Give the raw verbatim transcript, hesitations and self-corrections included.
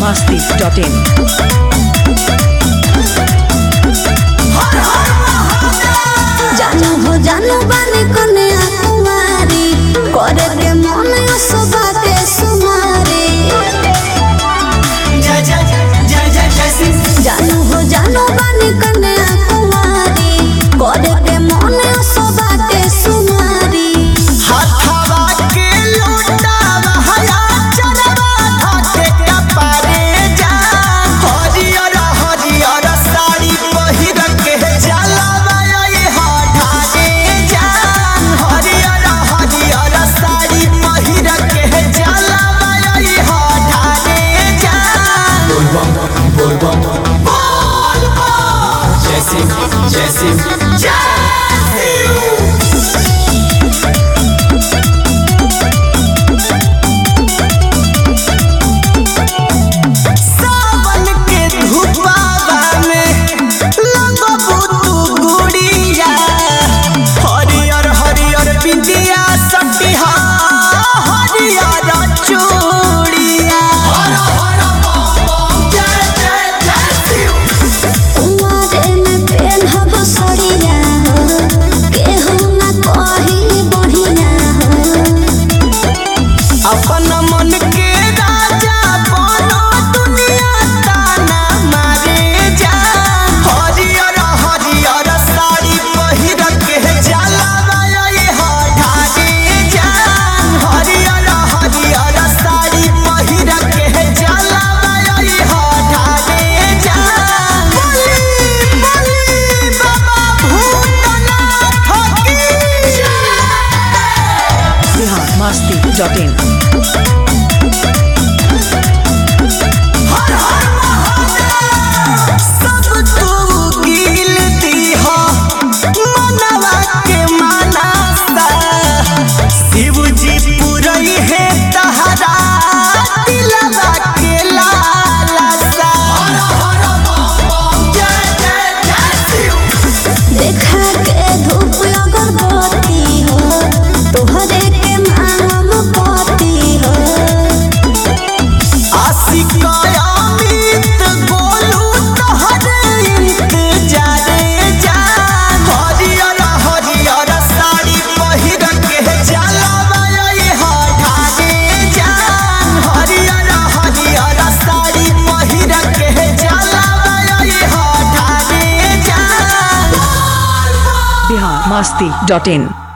masti dot in. जानो हो जानो बाने कन्या कुमारी करे के मन सबा के सुमारी जय जय जय जय जय सिंह जानो हो जानो बाने कन्या कुमारी करे के मन सबा के सुमारी हाथवा के लुटावा हया चरवा धाके कपारे जा हरियर हरियर साड़ी पहिर के जलवा ये हाढारे जा हरियर हरियर साड़ी पहिर के जलवा ये हाढारे जा बोल बम बोल बम बोल बम जय सिंह जय सिंह जय सावन के धुपावा में लगबू तू गुड़िया हरियर हरियर बिंदिया सटिहा हरियर चूड़िया हर हर बम जय जय जय शिव कुमारे में पेन हब सड़िया केहू ना कही बढ़िया अपन मन के राजा बनो दुनिया ताना मारे जा हरियर हरियर साड़ी पहिर के जलवा ये हाढारे जा हरियर हरियर साड़ी पहिर के जलवा ये हाढारे जा बोली बोली बाबा भूतनाथ की Bihar masti dot in. हर हर महादेव सब तू गिल दीहा मनवा के मानसा शिव जी पुरई है तहरा दिलवा के लालसा हर हर बम जय जय जय शिव देखा के धूप अगरबत्ती हो तोहरे के मांगम पति हो आशिक अमित गोलू तोहरे इंतजारे जा हरियर हरियर साड़ी पहिर के जलवा ये हाढारे जा हरियर हरियर साड़ी पहिर के जलवा ये हाढारे जा Bihar masti dot in.